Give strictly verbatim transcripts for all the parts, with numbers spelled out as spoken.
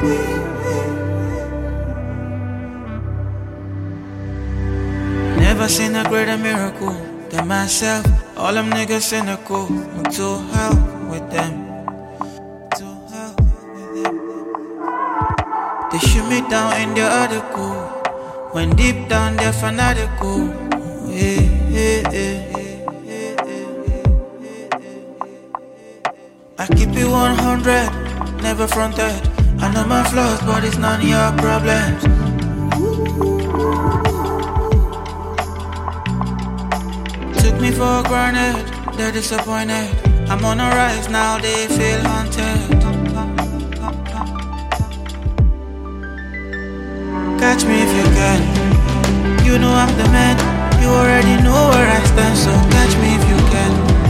Never seen a greater miracle than myself. All them niggas cynical. I'm to hell with them. To hell with them. They shoot me down in their article. When deep down they're fanatical. Yeah, yeah, yeah. I keep it one hundred, never fronted. I know my flaws, but it's none of your problems. Took me for granted, they're disappointed. I'm on a rise now, they feel haunted. Catch me if you can. You know I'm the man. You already know where I stand, so catch me if you can.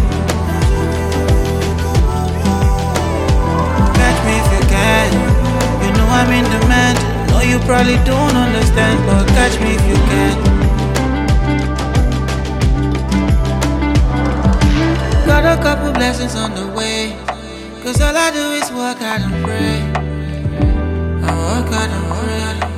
Catch me if you can. You know I'm in demand. No, you probably don't understand, but catch me if you can. Got a couple blessings on the way, cause all I do is work out and pray. I work out and pray.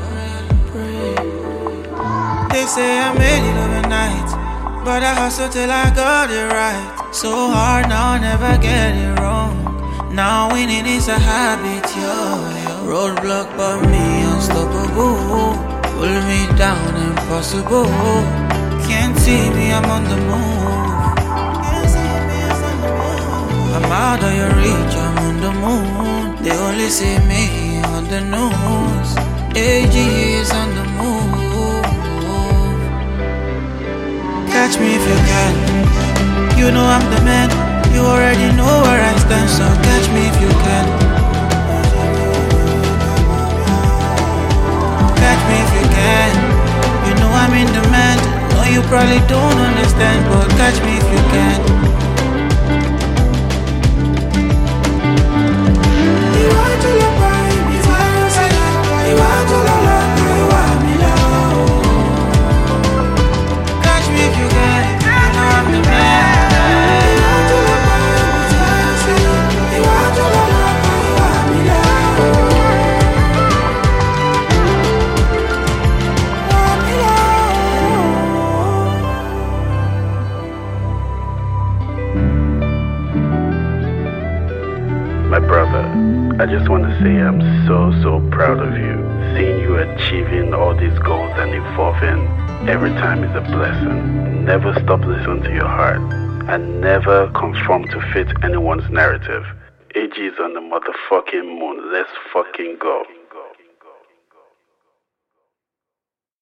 They say I made it overnight, but I hustle till I got it right. So hard now, I never get it wrong. Now winning is a habit, yo, yo. Roadblock but me unstoppable. Pull me down, impossible. Can't see me, I'm on the move. I'm out of your reach, I'm on the moon. They only see me on the news. A G is on the move. Catch me if you can. You know I'm the man. You already know where I stand, so catch me if you can. Catch me if you can. You know I'm in demand. No, you probably don't understand, but catch me if you can. You want to look right, you want to look right, you want me now. Catch me if you can. You know I'm the man. My brother, I just want to say I'm so, so proud of you. Seeing you achieving all these goals and evolving every time is a blessing. Never stop listening to your heart and never conform to fit anyone's narrative. A G is on the motherfucking moon. Let's fucking go.